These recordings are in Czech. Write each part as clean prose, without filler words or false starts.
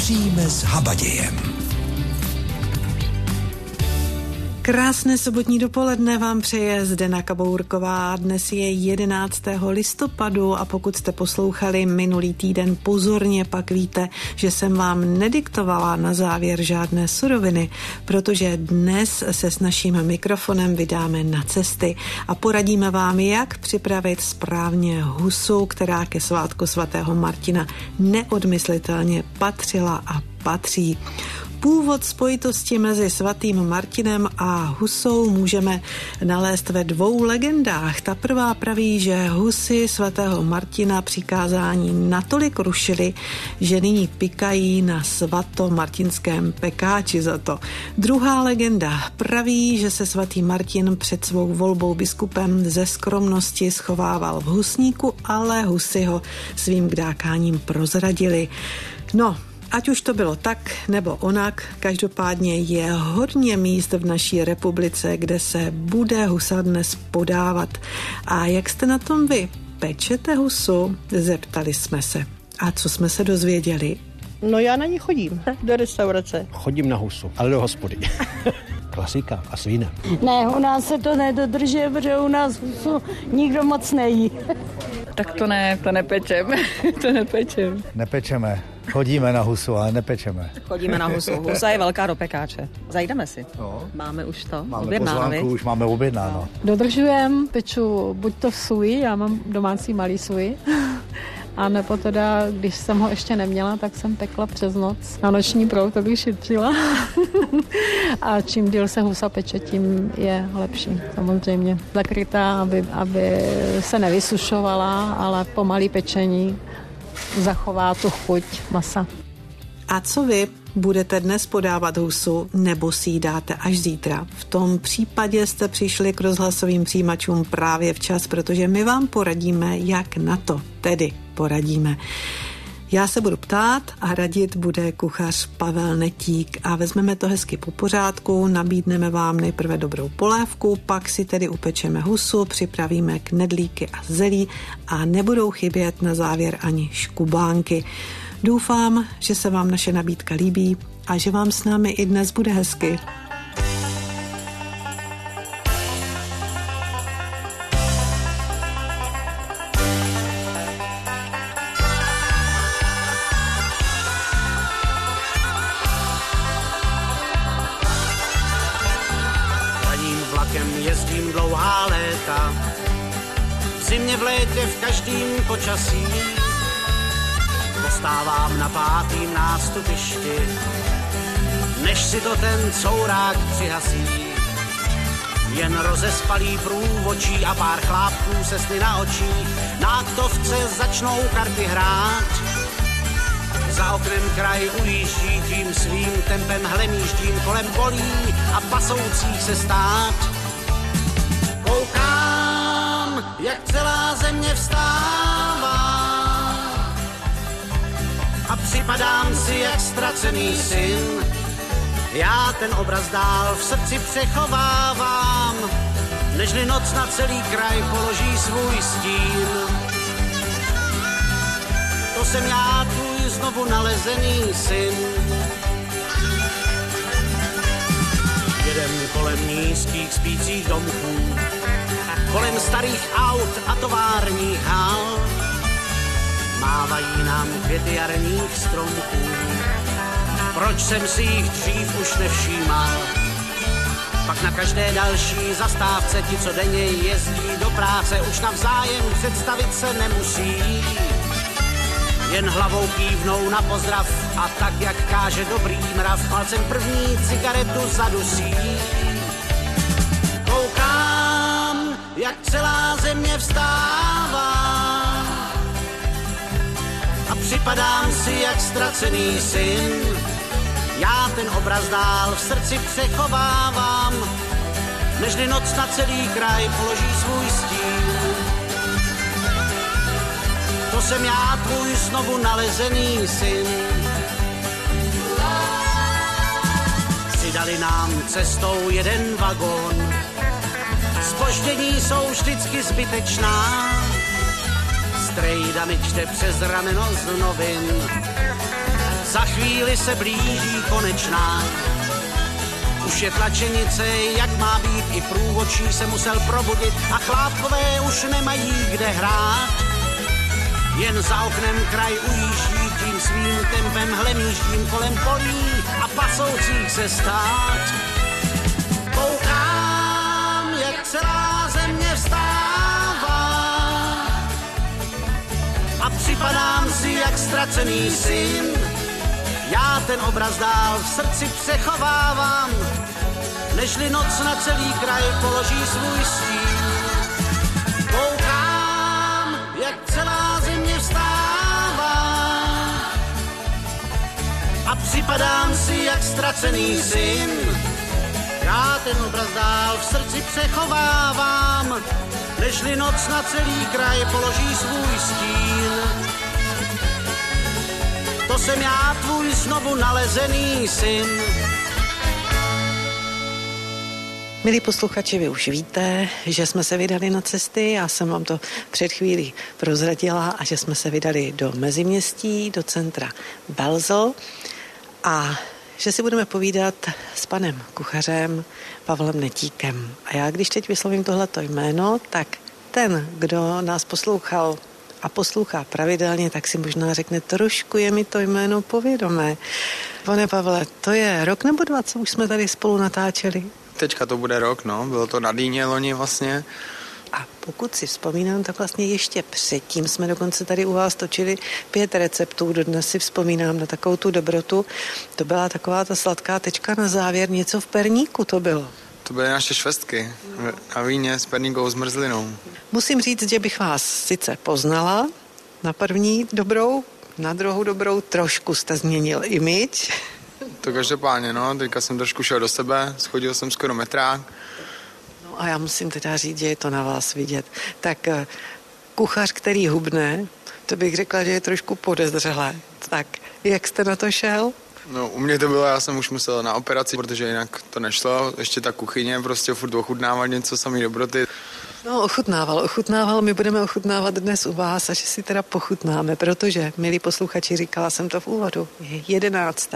Vaříme s habadějem. Krásné sobotní dopoledne vám přeje Zdena Kabourková. Dnes je 11. listopadu a pokud jste poslouchali minulý týden pozorně, pak víte, že jsem vám nediktovala na závěr žádné suroviny, protože dnes se s naším mikrofonem vydáme na cesty a poradíme vám, jak připravit správně husu, která ke svátku svatého Martina neodmyslitelně patřila a patří. Původ spojitosti mezi svatým Martinem a husou můžeme nalézt ve dvou legendách. Ta prvá praví, že husy svatého Martina přikázání natolik rušily, že nyní pikají na svatomartinském pekáči za to. Druhá legenda praví, že se svatý Martin před svou volbou biskupem ze skromnosti schovával v husníku, ale husy ho svým kdákáním prozradili. No, ať už to bylo tak nebo onak, každopádně je hodně míst v naší republice, kde se bude husa dnes podávat. A jak jste na tom vy? Pečete husu? Zeptali jsme se. A co jsme se dozvěděli? No já na ní chodím, do restaurace. Chodím na husu, ale do hospody. Klasika a s vínem. Ne, u nás se to nedodržuje, protože u nás husu nikdo moc nejí. Tak to ne, to nepečem. To nepečem. Nepečeme. Chodíme na husu, ale nepečeme. Chodíme na husu. Husa je velká do pekáče. Zajdeme si. No. Máme už to objednáno. Už máme objednáno. Dodržujem, peču buď to v suji, já mám domácí malý suji, a nebo teda, když jsem ho ještě neměla, tak jsem pekla přes noc. Na noční proud to bych šetřila. A čím díl se husa peče, tím je lepší. Samozřejmě zakrytá, aby se nevysušovala, ale pomalý pečení zachová tu chuť masa. A co vy? Budete dnes podávat husu nebo si ji dáte až zítra? V tom případě jste přišli k rozhlasovým přijímačům právě včas, protože my vám poradíme, jak na to tedy poradíme. Já se budu ptát a radit bude kuchař Pavel Netík a vezmeme to hezky po pořádku, nabídneme vám nejprve dobrou polévku, pak si tedy upečeme husu, připravíme knedlíky a zelí a nebudou chybět na závěr ani škubánky. Doufám, že se vám naše nabídka líbí a že vám s námi i dnes bude hezky. Hradním vlakem jezdím dlouhá léta, v zimě, v létě, v každým počasí. Postávám na 5. nástupišti, než si to ten courák přihasí. Jen rozespalý průvočí a pár chlápků se sny na očích, na aktovce začnou karty hrát. Za oknem kraj ujíždí, tím svým tempem hlemíždím kolem polí a pasoucích se stát. Koukám, jak celá země vstává, a připadám si jak ztracený syn. Já ten obraz dál v srdci přechovávám, nežli noc na celý kraj položí svůj stín. To jsem já, tvůj znovu nalezený syn. Jedem kolem nízkých spících domků, kolem starých aut a továrních hal. Mávají nám květy jarních stromků, proč jsem si jich dřív už nevšímal. Pak na každé další zastávce ti, co denně jezdí do práce, už navzájem představit se nemusí. Jen hlavou kývnou na pozdrav a tak, jak káže dobrý mrav, palcem první cigaretu zadusí. Koukám, jak celá země vstává, a připadám si jak ztracený syn. Já ten obraz dál v srdci přechovávám, nežli noc na celý kraj položí svůj stín. To jsem já, tvůj znovu nalezený syn. Přidali nám cestou jeden vagón, zpoždění jsou vždycky zbytečná. Strejda mi čte přes rameno z novin, Za chvíli se blíží konečná. Už je tlačenice, jak má být, i průvodčí se musel probudit a chlápkové už nemají kde hrát. Jen za oknem kraj ujíždí, tím svým tempem hlemíždím kolem polí a pasoucích se stát. Koukám, jak celá země vstává a připadám si jak ztracený syn. Já ten obraz dál v srdci přechovávám, nežli noc na celý kraj položí svůj stín. Koukám, jak celá země vstává a připadám si jak ztracený syn. Já ten obraz dál v srdci přechovávám, nežli noc na celý kraj položí svůj stín. To jsem já, tvůj znovu nalezený syn. Milí posluchači, vy už víte, že jsme se vydali na cesty, já jsem vám to před chvílí prozradila, a že jsme se vydali do Meziměstí, do centra Belzl a že si budeme povídat s panem kuchařem Pavlem Netíkem. A já, když teď vyslovím tohleto jméno, tak ten, kdo nás poslouchal a poslouchá pravidelně, tak si možná řekne, trošku je mi to jméno povědomé. Pane Pavle, to je rok nebo 2, co už jsme tady spolu natáčeli? Teďka to bude rok, no. Bylo to na Dýně loni vlastně. A pokud si vzpomínám, tak vlastně ještě předtím jsme dokonce tady u vás točili 5 receptů. Dodnes si vzpomínám na takovou tu dobrotu. To byla taková ta sladká tečka na závěr, něco v perníku to bylo. To byly naše švestky na víně s perníkovou zmrzlinou. Musím říct, že bych vás sice poznala na první dobrou, na druhou dobrou trošku jste změnil image. To každopádně, no, teďka jsem trošku šel do sebe, schodil jsem skoro metrák. No a já musím teda říct, že je to na vás vidět. Tak kuchař, který hubne, to bych řekla, že je trošku podezřelé. Tak jak jste na to šel? No, u mě to bylo, já jsem už musel na operaci, protože jinak to nešlo. Ještě ta kuchyně, prostě furt ochutnávat něco samý dobroty. No, ochutnával, my budeme ochutnávat dnes u vás, a že si teda pochutnáme, protože, milí posluchači, říkala jsem to v úvodu, je 11.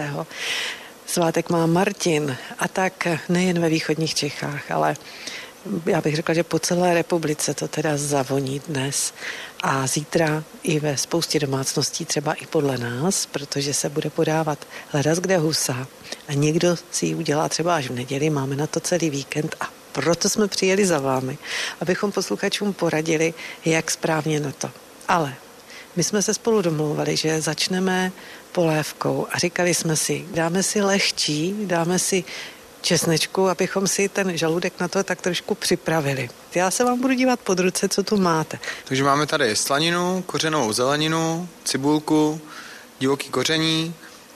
Svátek má Martin, a tak nejen ve východních Čechách, ale já bych řekla, že po celé republice to teda zavoní dnes a zítra i ve spoustě domácností, třeba i podle nás, protože se bude podávat ledaskde husa a někdo si ji udělá třeba až v neděli, máme na to celý víkend a proto jsme přijeli za vámi, abychom posluchačům poradili, jak správně na to. Ale my jsme se spolu domlouvali, že začneme polévkou a říkali jsme si, dáme si lehčí, dáme si česnečku, abychom si ten žaludek na to tak trošku připravili. Já se vám budu dívat pod ruce, co tu máte. Takže máme tady slaninu, kořenovou zeleninu, cibulku, divoký koření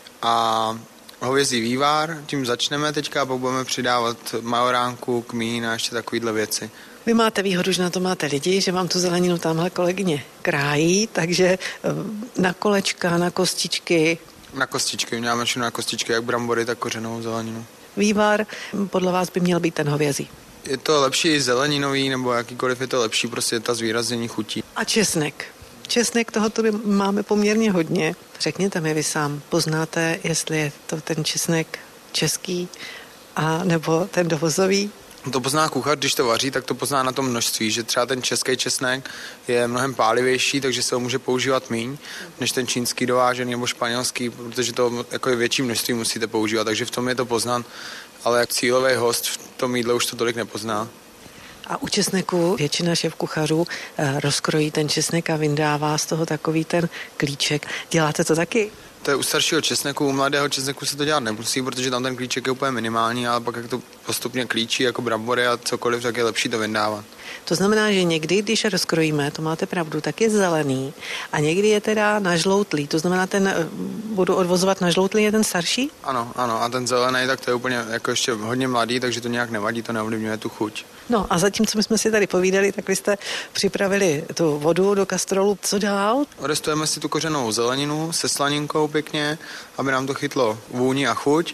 a hovězí vývar. Tím začneme teďka a pak budeme přidávat majoránku, kmín a ještě takovýhle věci. Vy máte výhodu, že na to máte lidi, že vám tu zeleninu tamhle kolegyně krájí, takže na kolečka, na kostičky. Na kostičky, děláme všechno na kostičky, jak brambory, tak kořenovou zeleninu. Vývar podle vás by měl být ten hovězí. Je to lepší zeleninový, nebo jakýkoliv je to lepší, prostě ta zvýraznění chutí. A česnek. Česnek, toho tu máme poměrně hodně. Řekněte mi vy sám, poznáte, jestli je to ten česnek český a nebo ten dovozový? To pozná kuchař, když to vaří, tak to pozná na tom množství, že třeba ten český česnek je mnohem pálivější, takže se ho může používat míň, než ten čínský dovážený nebo španělský, protože to jako je větší množství musíte používat, takže v tom je to poznat, ale jak cílový host v tom jídle už to tolik nepozná. A u česneku většina šéfkuchařů rozkrojí ten česnek a vyndává z toho takový ten klíček. Děláte to taky? To je u staršího česneku, u mladého česneku se to dělat nemusí, protože tam ten klíček je úplně minimální, ale pak jak to postupně klíčí jako brambory a cokoliv, tak je lepší to vyndávat. To znamená, že někdy, když rozkrojíme, to máte pravdu, tak je zelený a někdy je teda nažloutlý. To znamená, ten budu odvozovat nažloutlý, je ten starší? Ano, a ten zelený, tak to je úplně jako ještě hodně mladý, takže to nějak nevadí, to neovlivňuje tu chuť. No a zatímco my jsme si tady povídali, tak vy jste připravili tu vodu do kastrolu. Co dál? Odestujeme si tu kořenovou zeleninu se slaninkou pěkně, aby nám to chytlo vůni a chuť.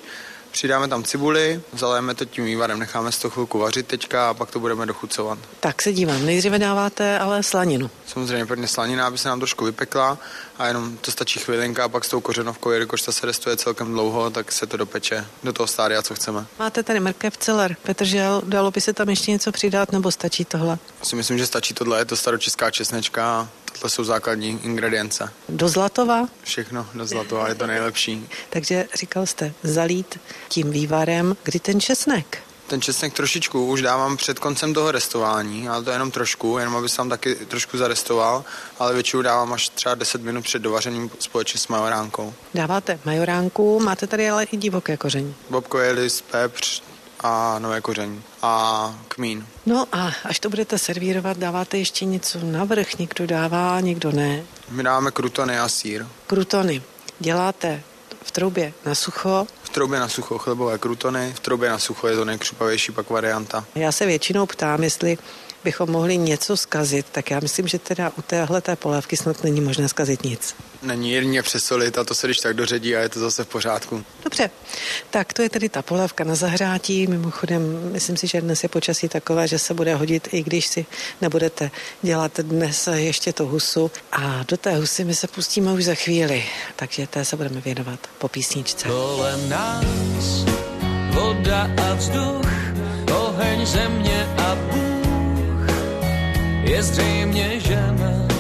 Přidáme tam cibuli, zalejeme to tím vývarem, necháme si to chvilku vařit teďka a pak to budeme dochucovat. Tak se dívám, nejdříve dáváte ale slaninu. Samozřejmě prvně slanina, aby se nám trošku vypekla a jenom to stačí chvilinka a pak s tou kořenovkou, jelikož ta se restuje celkem dlouho, tak se to dopeče do toho stádia, co chceme. Máte tady mrkev, celer, petržel, dalo by se tam ještě něco přidat nebo stačí tohle? Si myslím, že stačí tohle, je to staročeská česnečka. To jsou základní ingredience. Do zlatova? Všechno do zlatova, je to nejlepší. Takže říkal jste zalít tím vývarem. Kdy ten česnek? Ten česnek trošičku už dávám před koncem toho restování, ale to jenom trošku, jenom aby se tam taky trošku zarestoval, ale většinou dávám až třeba 10 minut před dovařením společně s majoránkou. Dáváte majoránku, máte tady ale i divoké koření. Bobkový list, pepř a nové koření a kmín. No a až to budete servírovat, dáváte ještě něco navrch, někdo dává, někdo ne. My dáváme krutony a sýr. Krutony děláte v troubě na sucho. V troubě na sucho chlebové krutony, v troubě na sucho je to nejkřupavější pak varianta. Já se většinou ptám, jestli bychom mohli něco zkazit, tak já myslím, že teda u téhleté polévky snad není možné zkazit nic. Není jedině přesolit a to se když tak doředí a je to zase v pořádku. Dobře, tak to je tedy ta polévka na zahřátí. Mimochodem, myslím si, že dnes je počasí takové, že se bude hodit, i když si nebudete dělat dnes ještě tu husu. A do té husy my se pustíme už za chvíli, takže té se budeme věnovat po písničce. Kolem nás voda a vzduch, oheň, země a Bůh, je zřejmě žena.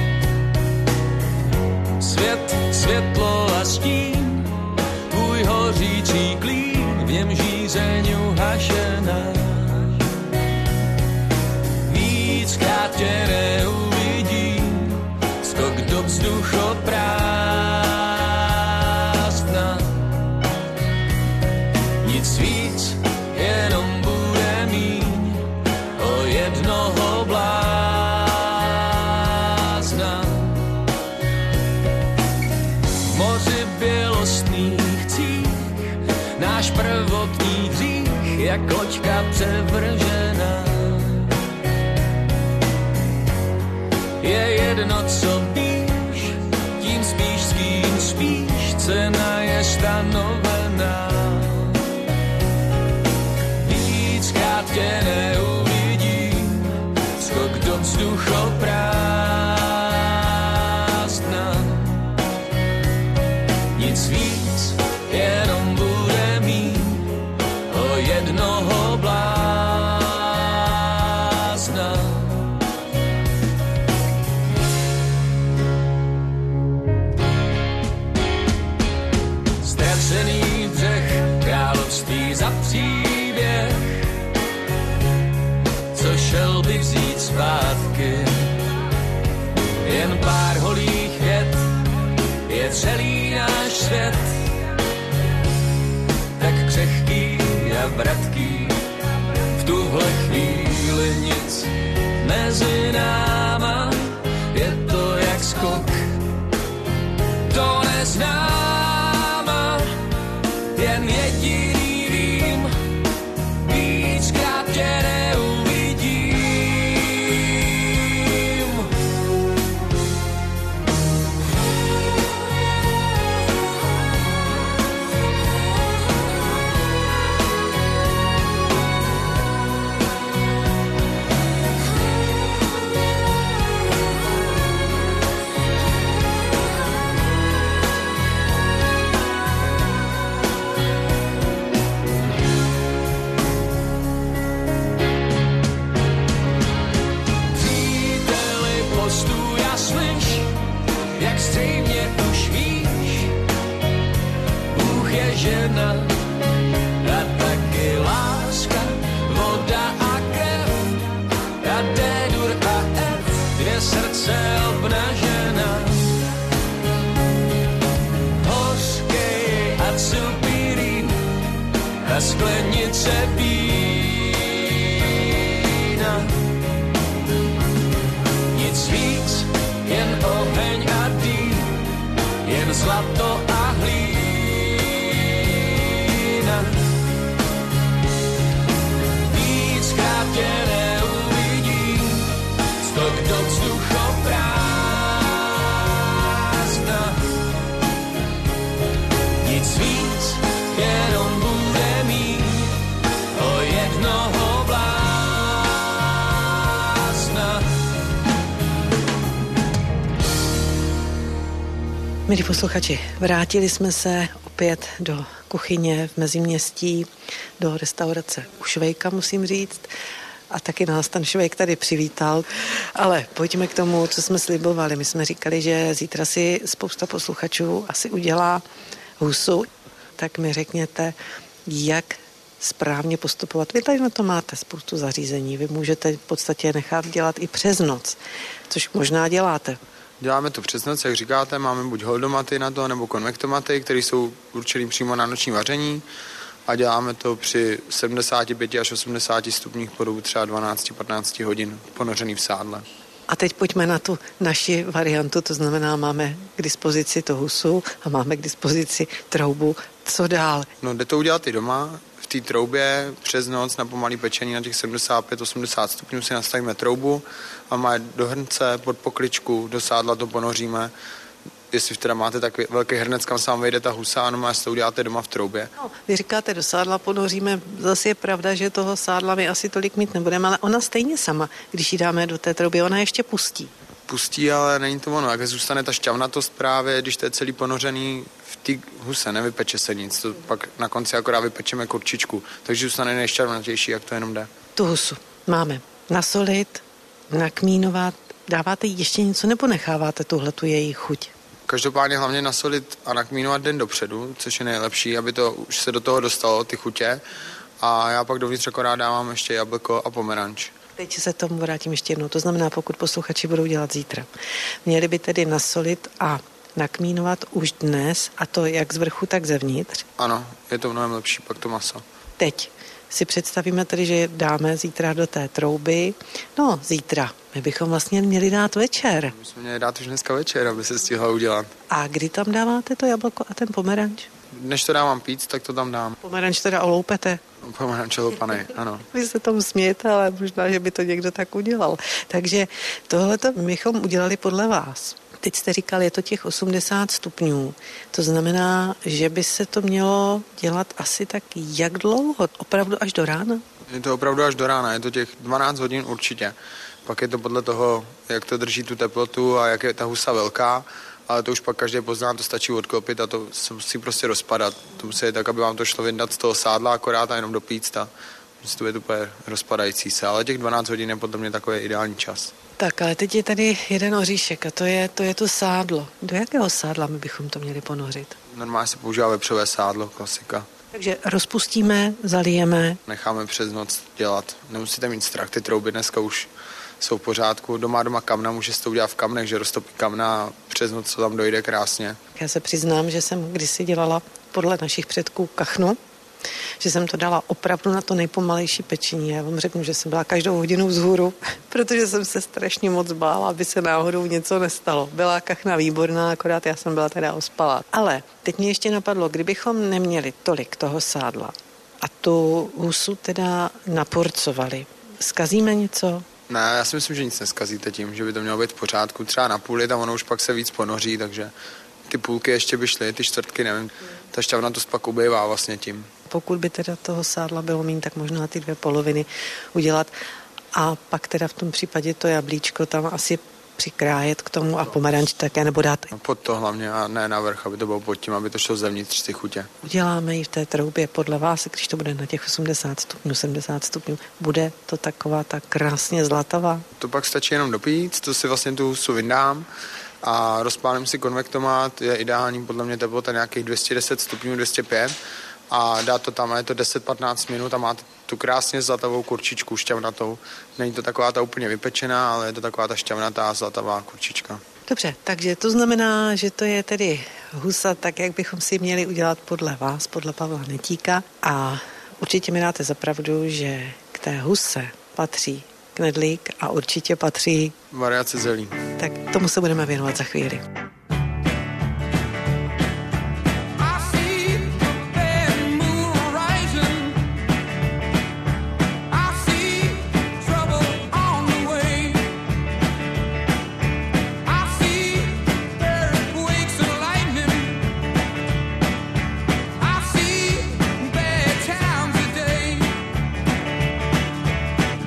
Svět, světlo a stín, tvůj hořící klín, v něm žízeň hašená. Víckrát tě neuvidím, skok do vzduchoprázdna. Nic víc, jenom bude míň o jednoho blázna. Bělostných cích, náš prvotní hřích, jak loďka převržená. Je jedno, co píš, tím spíš s kým spíš, cena je stanovená. Víckrát tě neuvidím, skok do vzduchoprázdna. Nic víc, jenom bude mít o jednoho blázna. Ztracený břeh, království za příběh, co šel bych vzít zpátky. Jen pár holých vět je celý náš svět, tak křehký a vratký. V tuhle chvíli nic mezi náma, je to jak skok do neznáma. Jen jediný vím, víckrát tě neuvidím. Jak zřejmě už víš, Bůh je žena a taky láska, voda a krev a D-dur a F, dvě srdce obnažená. Hořkej a cupíry a sklenice vína. Nic víc, jen oheň a dým, jen zlato a hlína. Víckrát tě neuvidím, skok do vzduchoprázdna. Nic víc, jenom bude Milí posluchači, vrátili jsme se opět do kuchyně v Meziměstí, do restaurace u Švejka, musím říct. A taky nás ten Švejk tady přivítal. Ale pojďme k tomu, co jsme slibovali. My jsme říkali, že zítra si spousta posluchačů asi udělá husu. Tak mi řekněte, jak správně postupovat. Vy tady na to máte spoustu zařízení. Vy můžete v podstatě nechat dělat i přes noc, což možná děláte. Děláme to přes noc, jak říkáte, máme buď holdomaty na to, nebo konvektomaty, které jsou určený přímo na noční vaření a děláme to při 75 až 80 stupních po dobu třeba 12-15 hodin ponořený v sádle. A teď pojďme na tu naši variantu, to znamená, máme k dispozici to husu a máme k dispozici troubu. Co dál? No, jde to udělat i doma. V té troubě přes noc na pomalý pečení na těch 75-80 stupňů si nastavíme troubu a máme do hrnce pod pokličku, do sádla to ponoříme. Jestli teda máte tak velký hrnec, kam se vám vejde ta husa, ano, má to uděláte doma v troubě. No, vy říkáte, do sádla ponoříme, zase je pravda, že toho sádla my asi tolik mít nebudeme, ale ona stejně sama, když ji dáme do té trouby, ona ještě pustí. Pustí, ale není to ono. Jak zůstane ta šťavnatost právě, když to je celý ponořený v té huse, nevypeče se nic, to pak na konci akorát vypečeme kurčičku, takže zůstane nejšťavnatější, jak to jenom jde. Tu husu máme nasolit, nakmínovat, dáváte jí ještě něco nebo necháváte tuhletu její chuť? Každopádně hlavně nasolit a nakmínovat den dopředu, což je nejlepší, aby to už se do toho dostalo, ty chutě. A já pak dovnitř akorát dávám ještě jablko a pomeranč. Teď se tomu vrátím ještě jednou. To znamená, pokud posluchači budou dělat zítra. Měli by tedy nasolit a nakmínovat už dnes, a to jak z vrchu, tak zevnitř. Ano, je to mnohem lepší pak to maso. Teď si představíme tedy, že dáme zítra do té trouby. No, zítra. My bychom vlastně měli dát večer. My jsme měli dát už dneska večer, aby se stihla udělat. A kdy tam dáváte to jablko a ten pomeranč? Než to dávám pít, tak to tam dám. Pomeranč teda oloupete? Pomeranč oloupaný, ano. Vy se tomu smějete, ale možná, že by to někdo tak udělal. Takže tohleto bychom udělali podle vás. Teď jste říkal, je to těch 80 stupňů. To znamená, že by se to mělo dělat asi tak jak dlouho? Opravdu až do rána? Je to opravdu až do rána, je to těch 12 hodin určitě. Pak je to podle toho, jak to drží tu teplotu a jak je ta husa velká, ale to už pak každý pozná, to stačí odklopit a to se musí prostě rozpadat. To musí tak, aby vám to šlo vyndat z toho sádla akorát a jenom dopíct a to je to úplně rozpadající se, ale těch 12 hodin je podle mě takový ideální čas. Tak, ale teď je tady jeden oříšek a to je to sádlo. Do jakého sádla my bychom to měli ponořit? Normálně se používá vepřové sádlo, klasika. Takže rozpustíme, zalijeme. Necháme přes noc dělat. Nemusíte mít strach, ty trouby dneska už jsou v pořádku. Doma kamna, může se to udělat v kamnech, že roztopí kamna a přes noc to tam dojde krásně. Já se přiznám, že jsem kdysi dělala podle našich předků kachnu, že jsem to dala opravdu na to nejpomalejší pečení. Já vám řeknu, že jsem byla každou hodinu vzhůru, protože jsem se strašně moc bála, aby se náhodou něco nestalo. Byla kachna výborná, akorát já jsem byla teda ospalá. Ale teď mě ještě napadlo, kdybychom neměli tolik toho sádla a tu husu teda naporcovali, zkazíme něco? Ne, já si myslím, že nic neskazíte tím, že by to mělo být v pořádku. Třeba na půl tam ono už pak se víc ponoří, takže ty půlky ještě by šly, ty čtvrtky nevím. Ta šťavnatost pak ubývá vlastně tím. Pokud by teda toho sádla bylo méně, tak možná ty 2 poloviny udělat a pak teda v tom případě to jablíčko tam asi přikrájet k tomu a pomeranč také nebo dát. Pod to hlavně a ne na vrch, aby to bylo pod tím, aby to šlo zevnitř ty chutě. Uděláme ji v té troubě podle vás, když to bude na těch 80 stupňů, 70 stupňů, bude to taková ta krásně zlatavá? To pak stačí jenom dopít, to si vlastně tu husu vyndám a rozpálím si konvektomát, je ideální podle mě teplota nějakých 210 stupňů, 205 a dát to tam a je to 10-15 minut a máte tu krásně zlatavou kurčičku šťavnatou. Není to taková ta úplně vypečená, ale je to taková ta šťavnatá zlatavá kurčička. Dobře, takže to znamená, že to je tedy husa tak, jak bychom si měli udělat podle vás, podle Pavla Netíka a určitě mi dáte za pravdu, že k té huse patří knedlík a určitě patří variace zelí. Tak tomu se budeme věnovat za chvíli.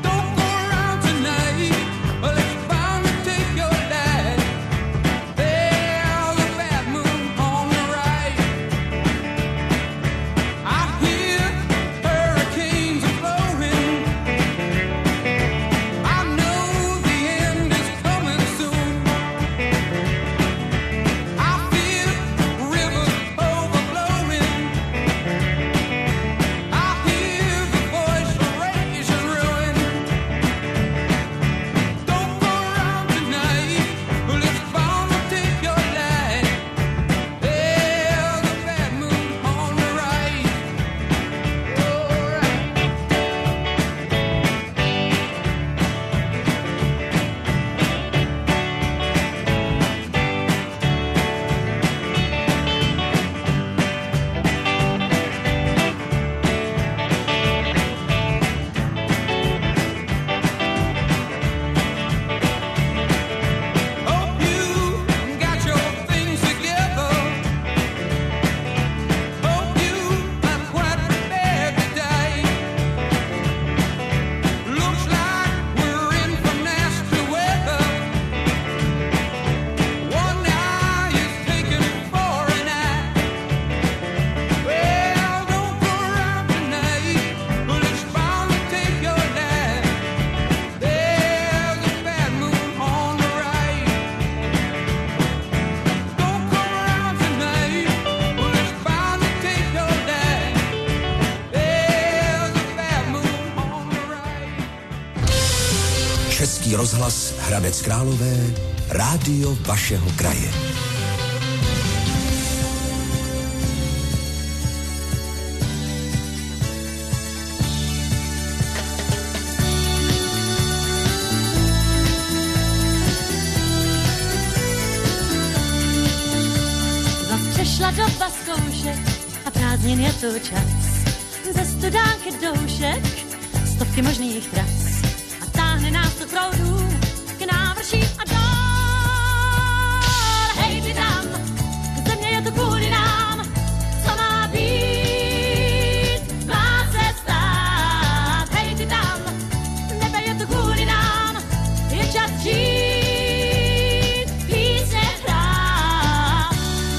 Hey Český rozhlas Hradec Králové, rádio vašeho kraje. Přišla doba zkoušek a prázdnin je to čas. Ze studánky doušek, stovky možných tras. A táhne nás to proudů k návrší a dál. Hej, ty tam, země je to kvůli nám. Co má být, má se stát. Hej, ty tam, nebe je to kvůli nám. Je čas žít, písně hrát.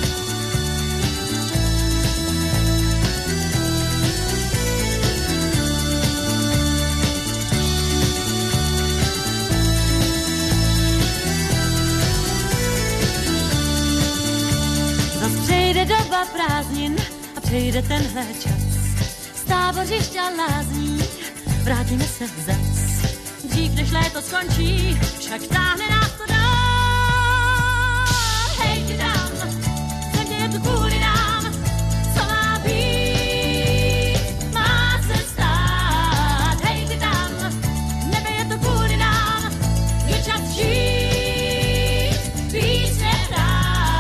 Přijde doba prázdnin a přijde tenhle čas. Z tábořiště a lázní vrátíme se zas. Dřív než léto skončí, však táhne nás to dál. Hej, ty tam, země je tu kvůli nám. Co má být, má se stát. Hej, ty tam, nebe je tu kvůli nám. Je čas žít, písně hrát.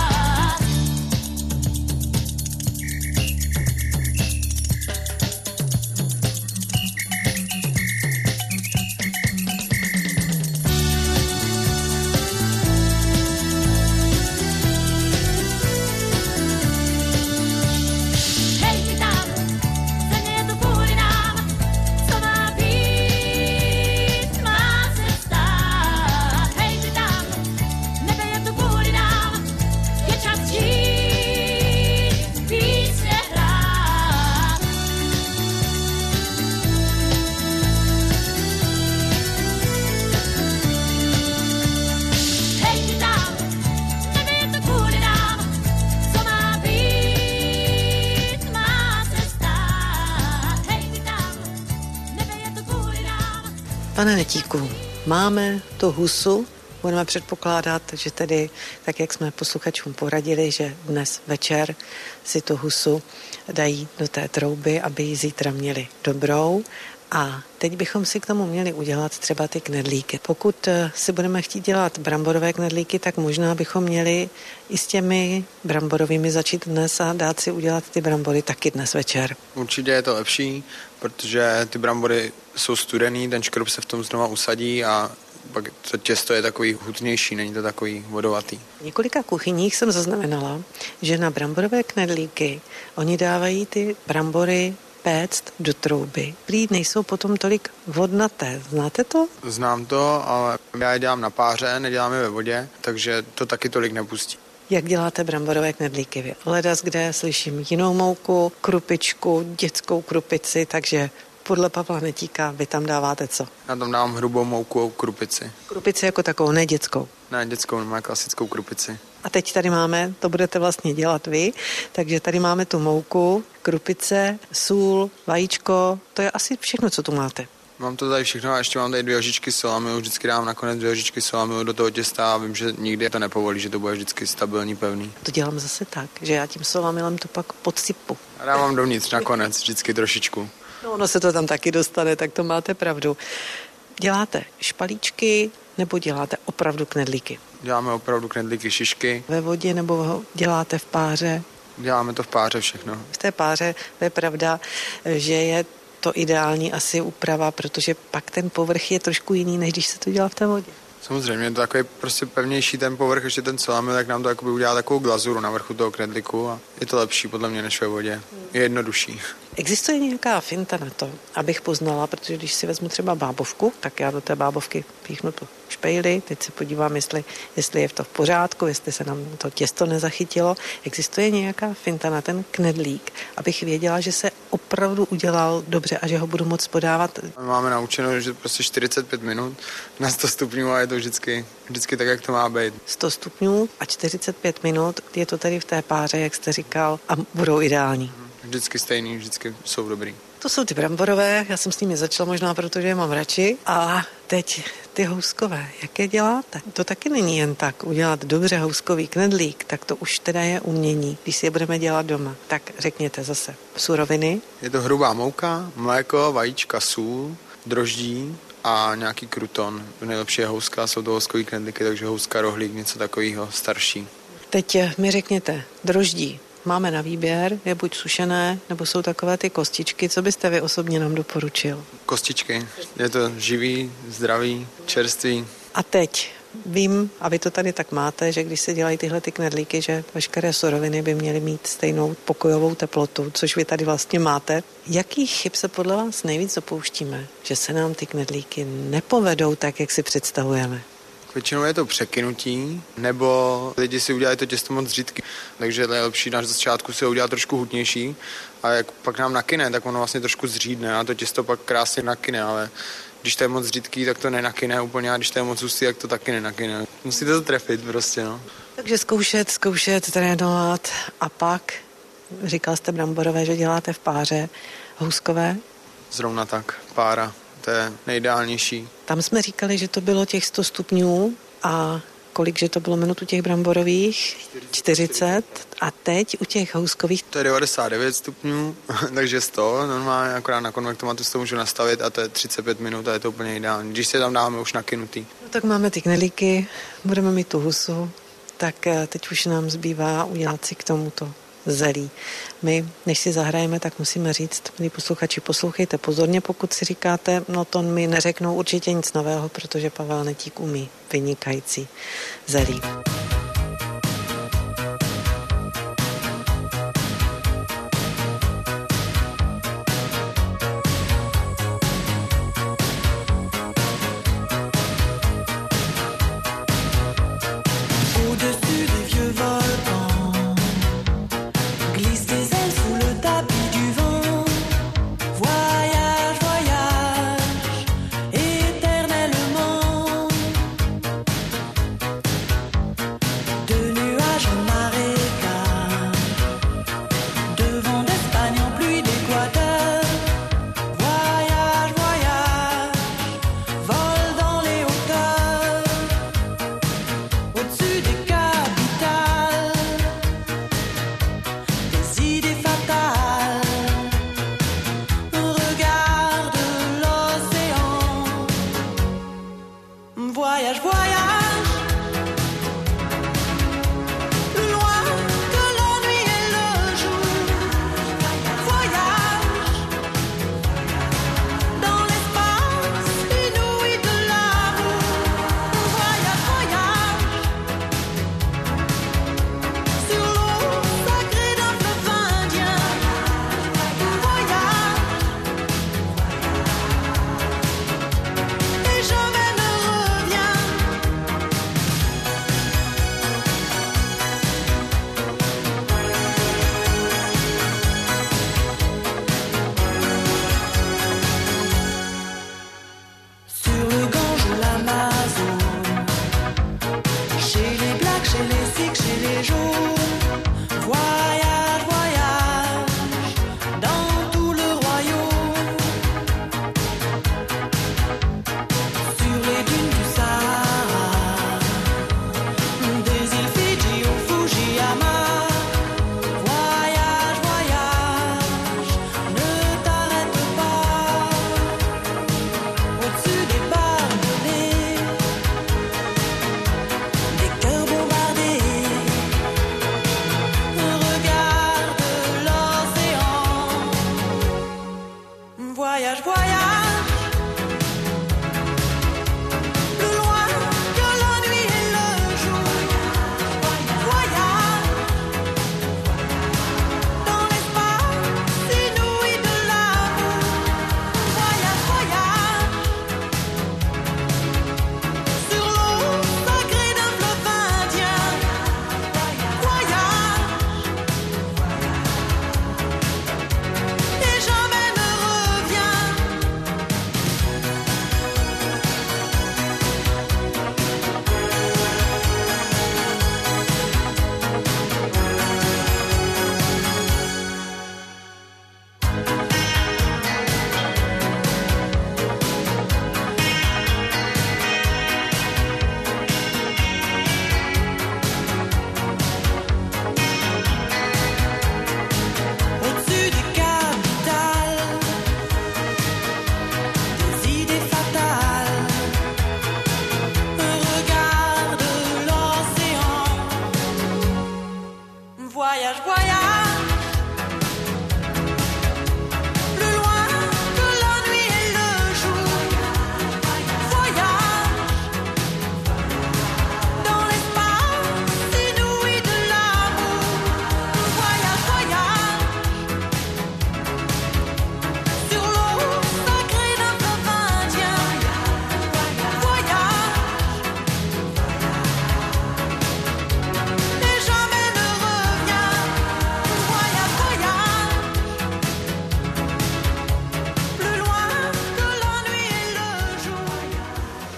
Pane Netíku, máme tu husu, budeme předpokládat, že tedy, tak jak jsme posluchačům poradili, že dnes večer si tu husu dají do té trouby, aby ji zítra měli dobrou. A teď bychom si k tomu měli udělat třeba ty knedlíky. Pokud si budeme chtít dělat bramborové knedlíky, tak možná bychom měli i s těmi bramborovými začít dnes a dát si udělat ty brambory taky dnes večer. Určitě je to lepší, protože ty brambory jsou studený, ten škrob se v tom znova usadí a pak to těsto je takový hutnější, není to takový vodovatý. V několika kuchyních jsem zaznamenala, že na bramborové knedlíky oni dávají ty brambory péct do trouby. Prý nejsou potom tolik vodnaté. Znáte to? Znám to, ale já je dělám na páře, nedělám je ve vodě, takže to taky tolik nepustí. Jak děláte bramborové knedlíky vy? Ledas, kde slyším jinou mouku, krupičku, dětskou krupici, takže podle Pavla Netíka vy tam dáváte co? Já tam dávám hrubou mouku a krupici. Krupici jako takovou, ne dětskou? Ne, dětskou, má klasickou krupici. A teď tady máme, to budete vlastně dělat vy, takže tady máme tu mouku, krupice, sůl, vajíčko, to je asi všechno, co tu máte. Mám to tady všechno a ještě mám tady 2 lžičky solamilu, vždycky dám nakonec 2 lžičky solamilu do toho těsta a vím, že nikdy to nepovolí, že to bude vždycky stabilní, pevný. To dělám zase tak, že já tím solamilem to pak podsypu. A dávám dovnitř nakonec vždycky trošičku. No, ono se to tam taky dostane, tak to máte pravdu. Děláte špalíčky nebo děláte opravdu knedlíky? Děláme opravdu knedlíky, šišky. Ve vodě nebo ho děláte v páře? Děláme to v páře všechno. V té páře to je pravda, že je to ideální asi úprava, protože pak ten povrch je trošku jiný, než když se to dělá v té vodě. Samozřejmě, je to takový prostě pevnější ten povrch, ještě ten salamil, tak nám to jakoby udělá takovou glazuru na vrchu toho knedlíku a je to lepší podle mě než ve vodě. Je jednodušší. Existuje nějaká finta na to, abych poznala, protože když si vezmu třeba bábovku, tak já do té bábovky píchnu tu špejli, teď se podívám, jestli je v to v pořádku, jestli se nám to těsto nezachytilo. Existuje nějaká finta na ten knedlík, abych věděla, že se opravdu udělal dobře a že ho budu moct podávat? Máme naučeno, že prostě 45 minut na 100 stupňů a je to vždycky tak, jak to má být. 100 stupňů a 45 minut, je to tady v té páře, jak jste říkal, a budou ideální. Vždycky stejný, vždycky jsou dobrý. To jsou ty bramborové, já jsem s nimi začala možná, protože je mám radši. A teď ty houskové, jak je děláte? To taky není jen tak udělat dobře houskový knedlík, tak to už teda je umění, když si je budeme dělat doma. Tak řekněte zase suroviny. Je to hrubá mouka, mléko, vajíčka, sůl, droždí a nějaký kruton. Nejlepší je houska, jsou to houskový knedlíky, takže houska, rohlík, něco takového starší. Teď mi řekněte, droždí máme na výběr, je buď sušené, nebo jsou takové ty kostičky. Co byste vy osobně nám doporučil? Kostičky. Je to živý, zdravý, čerstvý. A teď vím, a vy to tady tak máte, že když se dělají tyhle ty knedlíky, že veškeré suroviny by měly mít stejnou pokojovou teplotu, což vy tady vlastně máte. Jakých chyb se podle vás nejvíc dopouštíme, že se nám ty knedlíky nepovedou tak, jak si představujeme? Většinou je to překynutí, nebo lidi si udělají to těsto moc řídky. Takže je lepší na začátku si ho udělat trošku hutnější a jak pak nám nakyne, tak ono vlastně trošku zřídne a to těsto pak krásně nakyne, ale když to je moc řídký, tak to nenakyne úplně a když to je moc hustý, tak to taky nenakyne. Musíte to trefit prostě, no. Takže zkoušet, trénovat a pak, říkal jste bramborové, že děláte v páře, houskové? Zrovna tak, pára. To je nejideálnější. Tam jsme říkali, že to bylo těch 100 stupňů a kolik, že to bylo minut u těch bramborových? 40. A teď u těch houskových? To je 99 stupňů, takže 100 normálně, akorát na konvektomatu si to můžu nastavit a to je 35 minut a je to úplně ideální. Když si tam dáme už nakynutý. No tak máme ty knedlíky, budeme mít tu husu, tak teď už nám zbývá udělat si k tomuto zelí. My, než si zahrajeme, tak musíme říct, milí posluchači, poslouchejte pozorně, pokud si říkáte, no to mi neřeknou určitě nic nového, protože Pavel Netík umí vynikající zelí.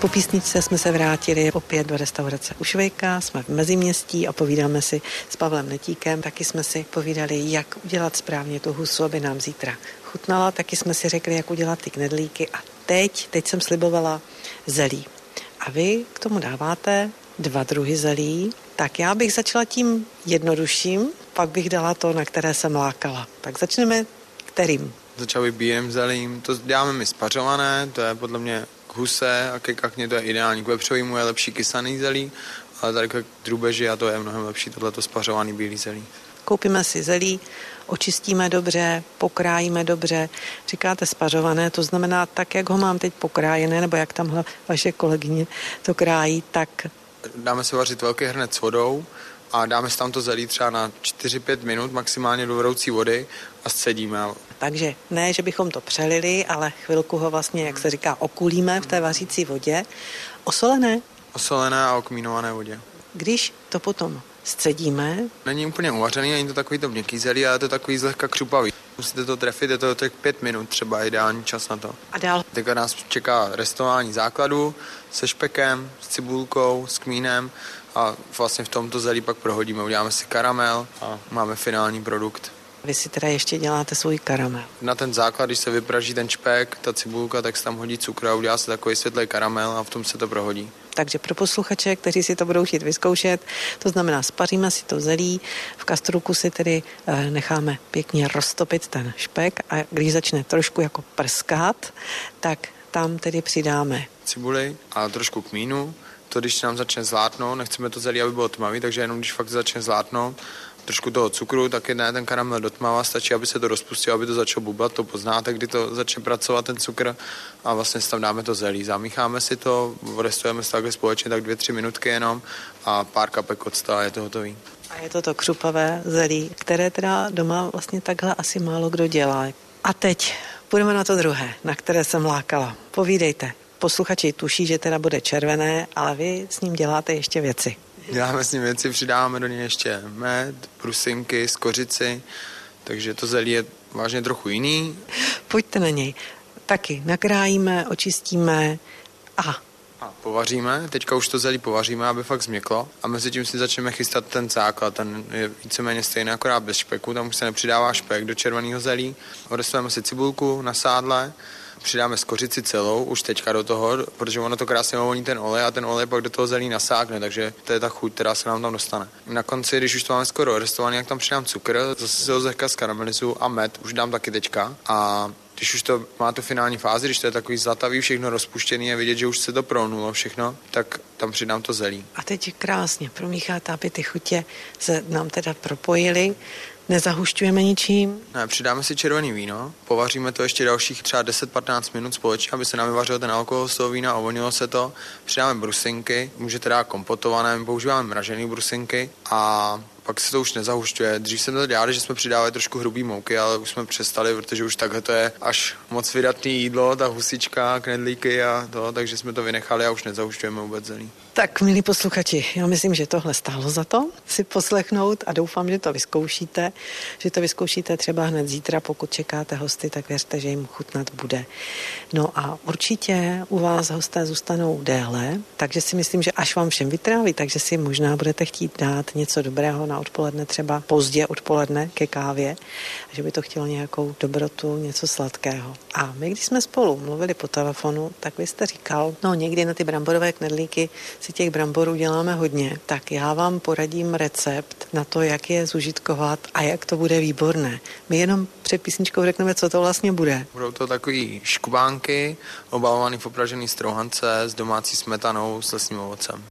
Po písničce jsme se vrátili opět do restaurace U Švejka, jsme v Meziměstí a povídáme si s Pavlem Netíkem. Taky jsme si povídali, jak udělat správně tu husu, aby nám zítra chutnala. Taky jsme si řekli, jak udělat ty knedlíky. A teď jsem slibovala zelí. A vy k tomu dáváte 2 druhy zelí. Tak já bych začala tím jednodušším, pak bych dala to, na které jsem lákala. Tak začneme kterým? Začal bych bílým zelím. To děláme my spařované, to je podle mě k huse a ke kachně to je ideální. K vepřovému je lepší kysaný zelí, ale tady k drůbeži a to je mnohem lepší tohleto spařovaný bílý zelí. Koupíme si zelí, očistíme dobře, pokrájíme dobře. Říkáte spařované, to znamená tak, jak ho mám teď pokrájené, nebo jak tamhle vaše kolegyně to krájí, tak... Dáme si vařit velký hrnec s vodou a dáme si tam to zelí třeba na 4-5 minut maximálně do vroucí vody a scedíme. Takže ne, že bychom to přelili, ale chvilku ho vlastně, jak se říká, okulíme v té vařící vodě. Osolené? Osolené a okmínované vodě. Když to potom scedíme... Není úplně uvařený, není to takový to měkký zelí, ale je to takový zlehka křupavý. Musíte to trefit, je to tak 5 minut třeba ideální čas na to. A dál? Teďka nás čeká restování základu se špekem, s cibulkou, s kmínem a vlastně v tomto zelí pak prohodíme. Uděláme si karamel a máme finální produkt. Vy si teda ještě děláte svůj karamel. Na ten základ, když se vypraží ten špek, ta cibulka, tak se tam hodí cukr a udělá se takový světlý karamel a v tom se to prohodí. Takže pro posluchače, kteří si to budou chtít vyzkoušet, to znamená spaříme si to zelí, v kastrůlku si tedy necháme pěkně roztopit ten špek a když začne trošku jako prskat, tak tam tedy přidáme cibuli a trošku kmínu. To, když nám začne zlátnout, nechceme to zelí, aby bylo tmavý, takže jenom když fakt začne zlátnout, trošku toho cukru, taky ne ten karamel do tmava, stačí, aby se to rozpustilo, aby to začalo bublat, to poznáte, kdy to začne pracovat ten cukr a vlastně tam dáme to zelí. Zamícháme si to, restujeme si takhle společně tak 2-3 minutky jenom a pár kapek octa a je to hotový. A je to křupavé zelí, které teda doma vlastně takhle asi málo kdo dělá. A teď půjdeme na to druhé, na které jsem lákala. Povídejte. Posluchači tuší, že teda bude červené, ale vy s ním děláte ještě věci. Děláme s ním věci, přidáváme do něj ještě med, brusinky, skořici, takže to zelí je vážně trochu jiný. Pojďte na něj. Taky nakrájíme, očistíme a povaříme. Teďka už to zelí povaříme, aby fakt změklo a mezi tím si začneme chystat ten základ. Ten je víceméně stejný, akorát bez špeku, tam už se nepřidává špek do červeného zelí. Odestujeme si cibulku na sádle, přidáme skořici celou už teďka do toho, protože ono to krásně uvolní ten olej a ten olej pak do toho zelí nasákne, takže to je ta chuť, která se nám tam dostane. Na konci, když už to máme skoro restovaný, jak tam přidám cukr, zase se ho zlehka zkaramelizuju a med už dám taky teďka a když už to má tu finální fázi, když to je takový zlatavý, všechno rozpuštěný a vidět, že už se to pronulo všechno, tak tam přidám to zelí. A teď krásně promícháte, aby ty chutě se nám teda propojily. Nezahušťujeme ničím? Ne, přidáme si červený víno, povaříme to ještě dalších třeba 10-15 minut společně, aby se nám vyvařil ten alkohol z toho vína, ovonilo se to. Přidáme brusinky, můžete dát kompotované, my používáme mražené brusinky a pak se to už nezahušťuje. Dřív jsme to dělali, že jsme přidávali trošku hrubý mouky, ale už jsme přestali, protože už takhle to je až moc vydatný jídlo, ta husička, knedlíky a to, takže jsme to vynechali a už nezahušťujeme vůbec zelí. Tak, milí posluchači, já myslím, že tohle stálo za to si poslechnout a doufám, že to vyzkoušíte. Že to vyzkoušíte třeba hned zítra, pokud čekáte hosty, tak věřte, že jim chutnat bude. No a určitě u vás hosté zůstanou déle, takže si myslím, že až vám všem vytráví, takže si možná budete chtít dát něco dobrého na odpoledne, třeba pozdě odpoledne ke kávě, že by to chtělo nějakou dobrotu, něco sladkého. A my, když jsme spolu mluvili po telefonu, tak vy jste říkal, no někdy na ty bramborové knedlíky si těch bramborů děláme hodně, tak já vám poradím recept na to, jak je zužitkovat a jak to bude výborné. My jenom před písničkou řekneme, co to vlastně bude. Budou to takový škubánky, obalovaný v opražený strouhance s domácí smetanou s lesním ovocem.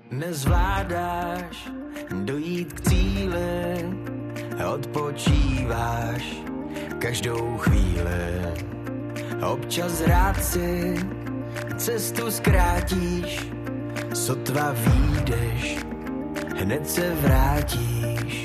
Nezvládáš dojít k cíli, odpočíváš každou chvíli. Občas rád si cestu zkrátíš, sotva vyjdeš, hned se vrátíš.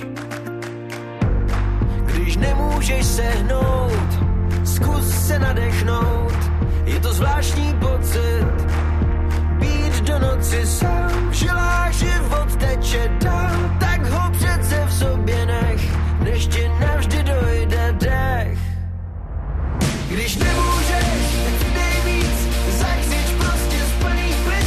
Když nemůžeš sehnout, zkus se nadechnout, je to zvláštní pocit, být do noci sám, v žilách život teče dál, tak ho přece v sobě nech, než ti navždy dojde dech. Když nemůžeš, tak dej víc, zakřič prostě z plných plic.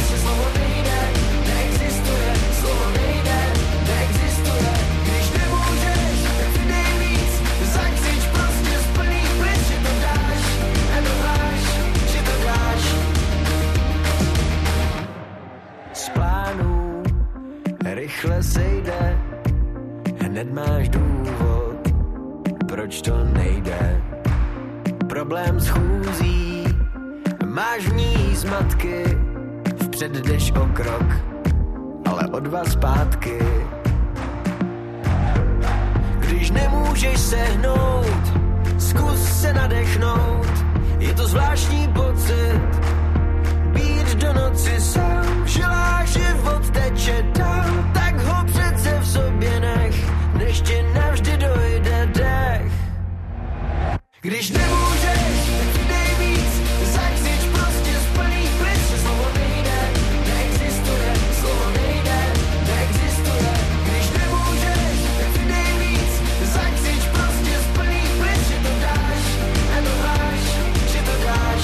nejde. Problém schůzí, máš v ní zmatky, vpřed jdeš o krok, ale o 2 zpátky. Když nemůžeš sehnout, zkus se nadechnout, je to zvláštní pocit, být do noci sám, v žilách život teče dál, tak ho přece v sobě nech, než ti navždy dojde dech. Když nemůžeš, tak dej víc, zakřič prostě z plných plic, že slovo nejde, neexistuje, slovo nejde, neexistuje. Když nemůžeš, tak dej víc, zakřič prostě z plných plic, že to dáš, a doháš, že to dáš.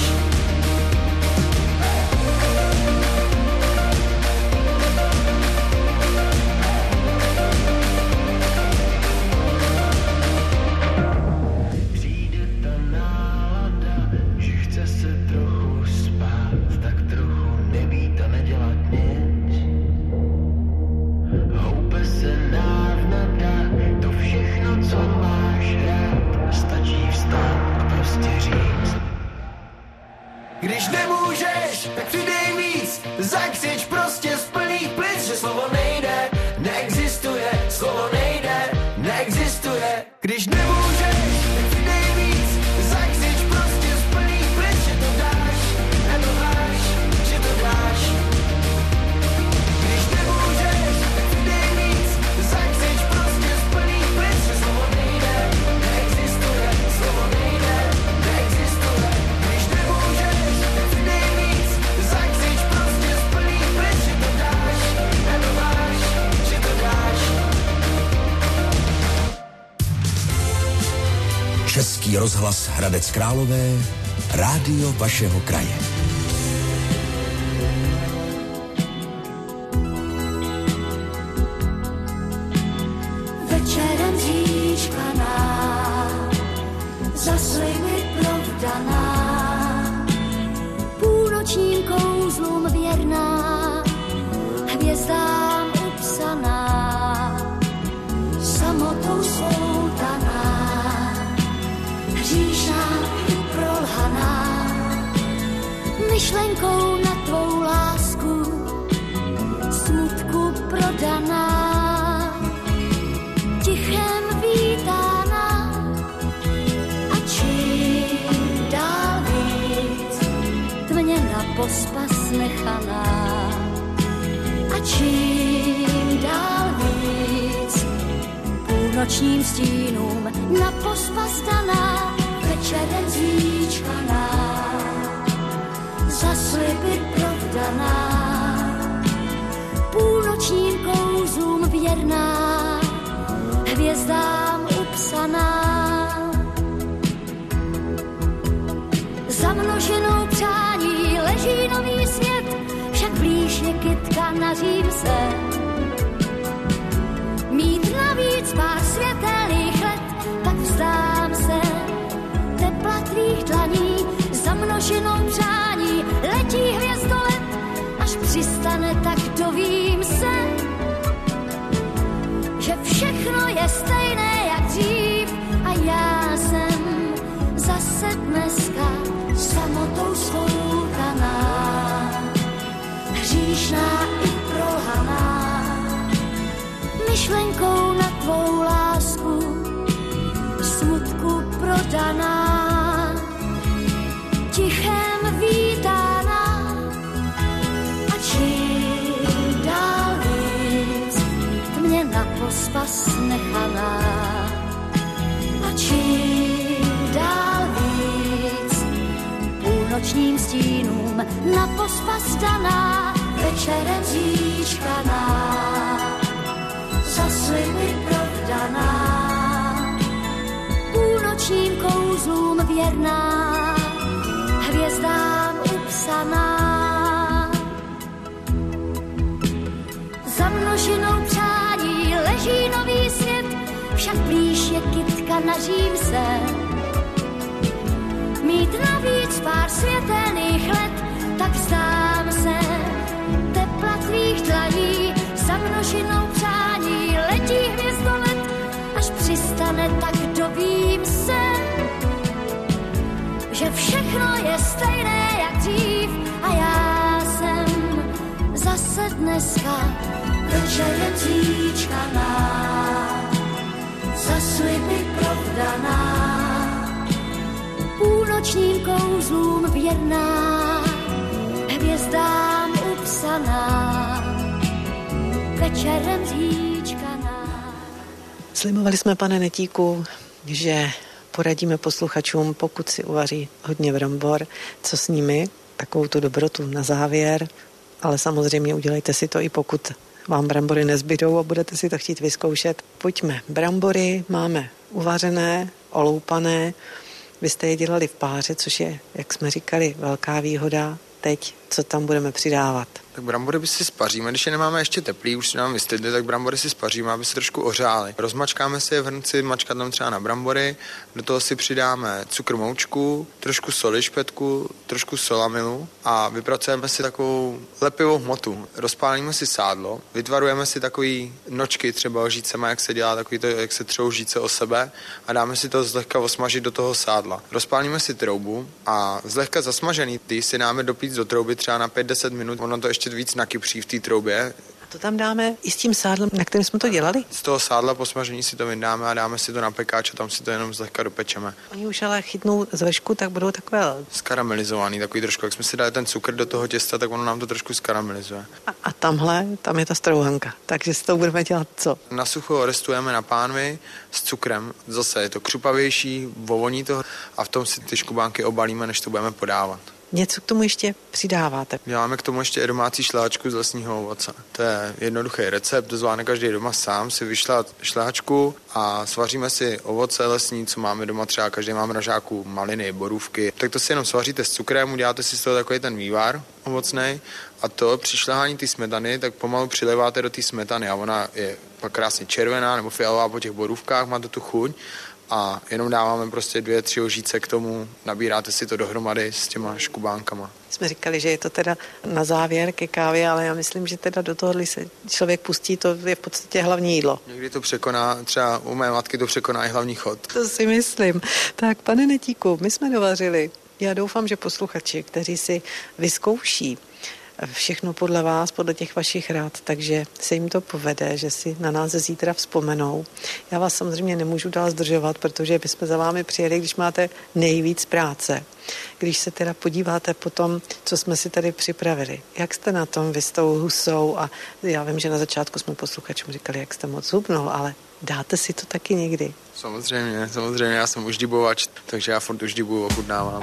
Když nemůžeš, tak přidej víc, zakřič prostě z plných plic, že slovo nejde, neexistuje, slovo nejde, neexistuje. Když nemůžeš, tak přidej víc, zakřič prostě z plných plic, že to dáš, a doháš, že to dáš. Když nemůžeš, tak přidej víc, zakřič prostě z plných plic, že slovo nejde, neexistuje, slovo nejde, neexistuje. Když nemůžeš, tak přidej víc, zakřič prostě z plných plic, že to dáš, a doháš, že to dáš. Český rozhlas Hradec Králové, rádio vašeho kraje. Večerem zíčkaná, za sliby provdaná, půlnočním kouzlům věrná, hvězdám upsaná, samotou svoutaná, hříšná i prolhaná, myšlenkou na tvou lásku, smutku prodaná, tichem vítána a čím dál víc tmě na pospas nechaná a čím dál víc půlnočním stínům na pospas daná, večerem zíčkaná, za sliby provdaná, půlnočním kouzlům věrná, hvězdám upsaná. Za množinou přání leží nový svět, však blíž je kytka na římse. Mít navíc pár světelných let, tak vzdám se tepla tvých dlaní. Za množinou přání letí hvězdolet, až přistane, tak dovím se, že všechno je stejné jak dřív a já jsem zase dneska samotou svoutaná, hříšná i prolhaná, myšlenkou na tvou lásku, smutku prodaná, tichem vítána a čím dál víc tmě na pospas nechaná a čím dál víc půlnočním stínům na pospas daná, večerem zíčkaná, za sliby provdaná, půlnočním kouzlům věrná, hvězdám upsaná. Za množinou přání leží nový svět, však blíž je kytka na římse. Mít navíc pár světelných let, tak vzdám se tepla tvých dlaní. Za množinou přání letí hvězdolet, až přistane nestane, tak dovím se, že všechno je stejné jak dřív a já jsem zase dneska večerem zíčkaná, za sliby provdaná, půlnočním kouzlům věrná, hvězdám upsaná, večerem zíčkaná. Slibovali jsme, pane Netíku, že poradíme posluchačům, pokud si uvaří hodně brambor, co s nimi, takovou tu dobrotu na závěr, ale samozřejmě udělejte si to i pokud vám brambory nezbydou a budete si to chtít vyzkoušet. Pojďme, brambory máme uvařené, oloupané, vy jste je dělali v páře, což je, jak jsme říkali, velká výhoda. Teď, co tam budeme přidávat? Tak brambory by si spaříme, když je nemáme ještě teplý, už si nám vystydli, tak brambory si spaříme, aby se trošku ohřály. Rozmačkáme si je v hrnci, mačkadlem třeba na brambory, do toho si přidáme cukr, moučku, trošku soli, špetku, trošku solamilu a vypracujeme si takovou lepivou hmotu. Rozpálíme si sádlo, vytvarujeme si takový nočky třeba lžícema, jak se dělá, takový to, jak se třou žíce o sebe a dáme si to zlehka osmažit do toho sádla. Rozpálíme si troubu a zlehka zasmažený ty si dáme dopít do trouby třeba na 5-10 minut, ono to ještě víc nakypří v té troubě. A to tam dáme i s tím sádlem, na kterém jsme to dělali? Z toho sádla po smažení si to vydáme a dáme si to na pekáč a tam si to jenom zlehka dopečeme. Oni už ale chytnou z vršku, tak budou takové skaramelizovaný, takový trošku, jak jsme si dali ten cukr do toho těsta, tak ono nám to trošku skaramelizuje. A tamhle, tam je ta strouhanka, takže s tou budeme dělat co? Na sucho restujeme na pánvi s cukrem, zase je to křupavější, vovoní to a v tom si ty škubánky obalíme, než to budeme podávat. Něco k tomu ještě přidáváte? Děláme k tomu ještě domácí šlehačku z lesního ovoce. To je jednoduchý recept, to zvládne každý doma sám, si vyšlehat šlehačku a svaříme si ovoce lesní, co máme doma, třeba každý má v mražáku maliny, borůvky. Tak to si jenom svaříte s cukrem, uděláte si z toho takový ten vývar ovocnej a to při šlehání té smetany tak pomalu přiléváte do té smetany a ona je pak krásně červená nebo fialová po těch borůvkách, má to tu chuť. A jenom dáváme prostě 2-3 lžíce k tomu, nabíráte si to dohromady s těma škubánkama. Jsme říkali, že je to teda na závěr ke kávě, ale já myslím, že teda do tohohle se člověk pustí, to je v podstatě hlavní jídlo. Někdy to překoná, třeba u mé matky to překoná i hlavní chod. To si myslím. Tak, pane Netíku, my jsme dovařili. Já doufám, že posluchači, kteří si vyzkouší všechno podle vás, podle těch vašich rád, takže se jim to povede, že si na nás zítra vzpomenou. Já vás samozřejmě nemůžu dál zdržovat, protože bychom za vámi přijeli, když máte nejvíc práce. Když se teda podíváte po tom, co jsme si tady připravili. Jak jste na tom vy s tou husou? A já vím, že na začátku jsme posluchačům říkali, jak jste moc hubnul, ale dáte si to taky někdy? Samozřejmě, já jsem uždibovač, takže já furt uždibuju, ochutnávám.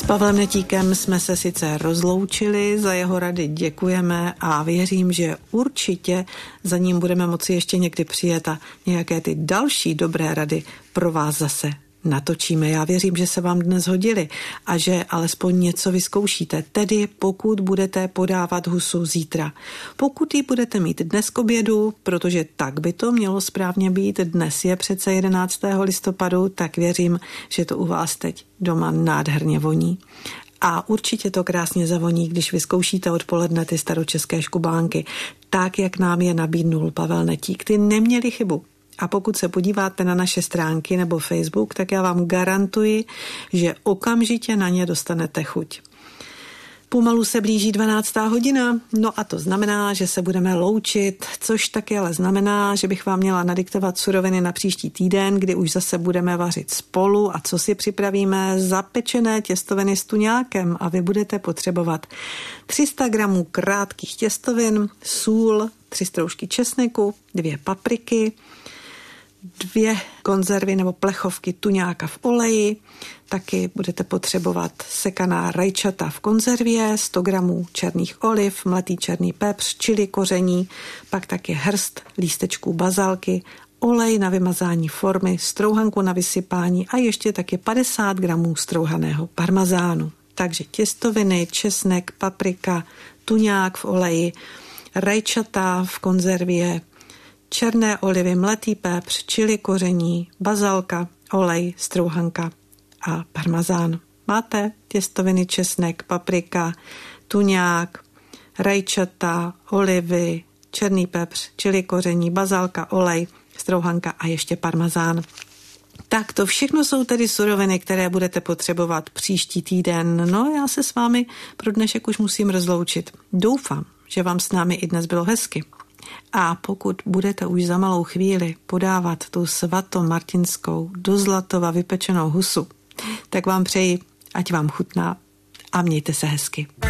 Pavlem Netíkem jsme se sice rozloučili, za jeho rady děkujeme a věřím, že určitě za ním budeme moci ještě někdy přijet a nějaké ty další dobré rady pro vás zase natočíme. Já věřím, že se vám dnes hodili a že alespoň něco vyzkoušíte, tedy pokud budete podávat husu zítra. Pokud ji budete mít dnes k obědu, protože tak by to mělo správně být, dnes je přece 11. listopadu, tak věřím, že to u vás teď doma nádherně voní. A určitě to krásně zavoní, když vyzkoušíte odpoledne ty staročeské škubánky, tak, jak nám je nabídnul Pavel Netík. Ty neměli chybu. A pokud se podíváte na naše stránky nebo Facebook, tak já vám garantuji, že okamžitě na ně dostanete chuť. Pomalu se blíží 12. hodina, no a to znamená, že se budeme loučit, což taky ale znamená, že bych vám měla nadiktovat suroviny na příští týden, kdy už zase budeme vařit spolu a co si připravíme? Zapečené těstoviny s tuňákem a vy budete potřebovat 300 gramů krátkých těstovin, sůl, 3 stroužky česneku, 2 papriky, 2 konzervy nebo plechovky tuňáka v oleji, taky budete potřebovat sekaná rajčata v konzervě, 100 gramů černých oliv, mletý černý pepř, chili koření, pak taky hrst lístečků bazalky, olej na vymazání formy, strouhanku na vysypání a ještě taky 50 gramů strouhaného parmazánu. Takže těstoviny, česnek, paprika, tuňák v oleji, rajčata v konzervě, černé olivy, mletý pepř, chili koření, bazalka, olej, strouhanka a parmazán. Máte těstoviny, česnek, paprika, tuňák, rajčata, olivy, černý pepř, chili koření, bazalka, olej, strouhanka a ještě parmazán. Tak to všechno jsou tedy suroviny, které budete potřebovat příští týden. No já se s vámi pro dnešek už musím rozloučit. Doufám, že vám s námi i dnes bylo hezky. A pokud budete už za malou chvíli podávat tu svatomartinskou do Zlatova vypečenou husu, tak vám přeji, ať vám chutná a mějte se hezky.